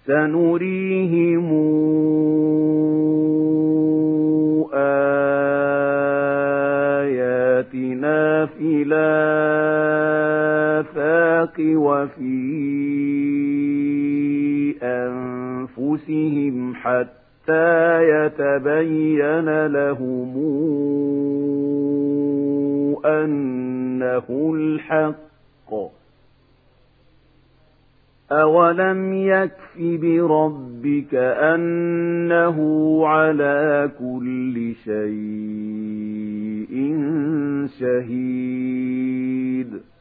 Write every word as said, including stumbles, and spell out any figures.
سنريهم آياتنا في الآفاق وفي أنفسهم حتى يتبين لهم أنه الحق. أولم يكف بربك أنه على كل شيء شهيد.